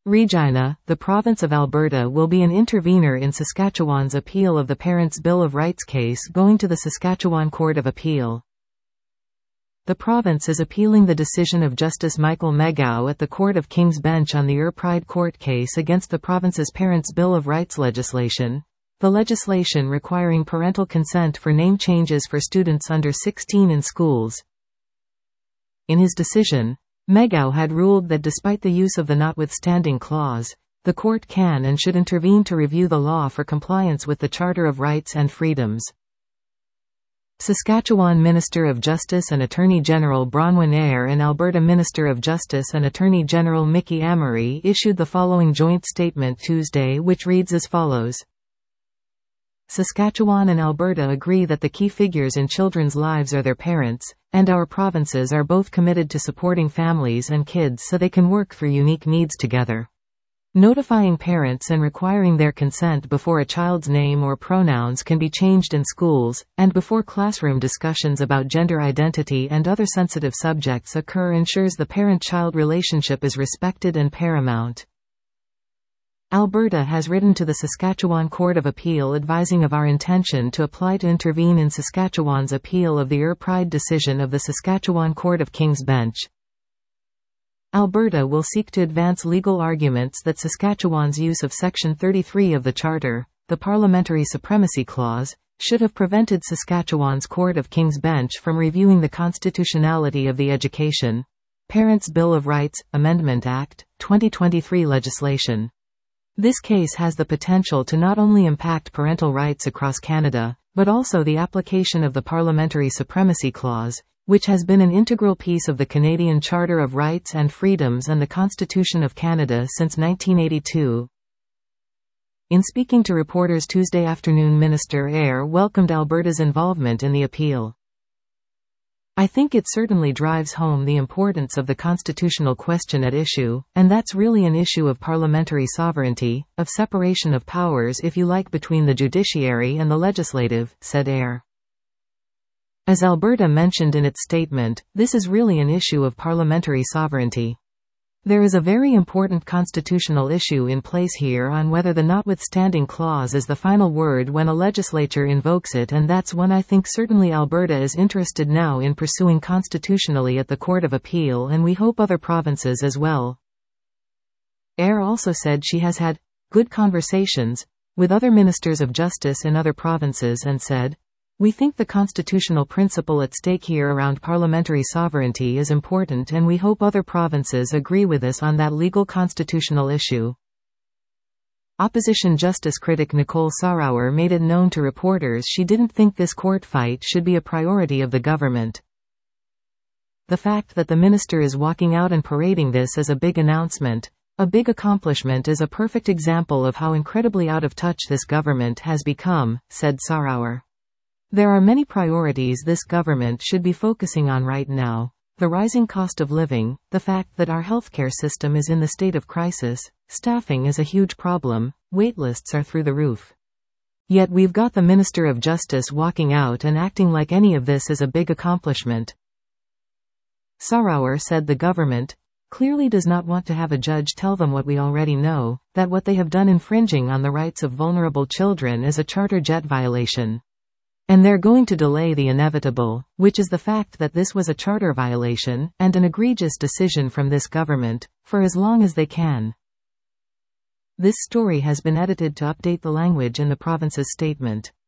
Regina, the province of Alberta will be an intervener in Saskatchewan's appeal of the Parents' Bill of Rights case going to the Saskatchewan Court of Appeal. The province is appealing the decision of Justice Michael Megaw at the Court of King's Bench on the Pride Court case against the province's Parents' Bill of Rights legislation, the legislation requiring parental consent for name changes for students under 16 in schools. In his decision, Megaw had ruled that despite the use of the notwithstanding clause, the court can and should intervene to review the law for compliance with the Charter of Rights and Freedoms. Saskatchewan Minister of Justice and Attorney General Bronwyn Eyre and Alberta Minister of Justice and Attorney General Mickey Amery issued the following joint statement Tuesday, which reads as follows. Saskatchewan and Alberta agree that the key figures in children's lives are their parents, and our provinces are both committed to supporting families and kids so they can work through unique needs together. Notifying parents and requiring their consent before a child's name or pronouns can be changed in schools, and before classroom discussions about gender identity and other sensitive subjects occur ensures the parent-child relationship is respected and paramount. Alberta has written to the Saskatchewan Court of Appeal advising of our intention to apply to intervene in Saskatchewan's appeal of the Pride decision of the Saskatchewan Court of King's Bench. Alberta will seek to advance legal arguments that Saskatchewan's use of Section 33 of the Charter, the Parliamentary Supremacy Clause, should have prevented Saskatchewan's Court of King's Bench from reviewing the constitutionality of the Education, Parents' Bill of Rights, Amendment Act, 2023 legislation. This case has the potential to not only impact parental rights across Canada, but also the application of the Parliamentary Supremacy Clause, which has been an integral piece of the Canadian Charter of Rights and Freedoms and the Constitution of Canada since 1982. In speaking to reporters Tuesday afternoon, Minister Eyre welcomed Alberta's involvement in the appeal. I think it certainly drives home the importance of the constitutional question at issue, and that's really an issue of parliamentary sovereignty, of separation of powers if you like between the judiciary and the legislative, said Eyre. As Alberta mentioned in its statement, this is really an issue of parliamentary sovereignty. There is a very important constitutional issue in place here on whether the notwithstanding clause is the final word when a legislature invokes it, and that's one I think certainly Alberta is interested now in pursuing constitutionally at the Court of Appeal, and we hope other provinces as well. Eyre also said she has had good conversations with other ministers of justice in other provinces and said, we think the constitutional principle at stake here around parliamentary sovereignty is important, and we hope other provinces agree with us on that legal constitutional issue. Opposition justice critic Nicole Sarauer made it known to reporters she didn't think this court fight should be a priority of the government. The fact that the minister is walking out and parading this as a big announcement, a big accomplishment, is a perfect example of how incredibly out of touch this government has become, said Sarauer. There are many priorities this government should be focusing on right now. The rising cost of living, the fact that our healthcare system is in the state of crisis, staffing is a huge problem, waitlists are through the roof. Yet we've got the Minister of Justice walking out and acting like any of this is a big accomplishment. Sarauer said the government clearly does not want to have a judge tell them what we already know, that what they have done infringing on the rights of vulnerable children is a charter jet violation. And they're going to delay the inevitable, which is the fact that this was a charter violation, and an egregious decision from this government, for as long as they can. This story has been edited to update the language in the province's statement.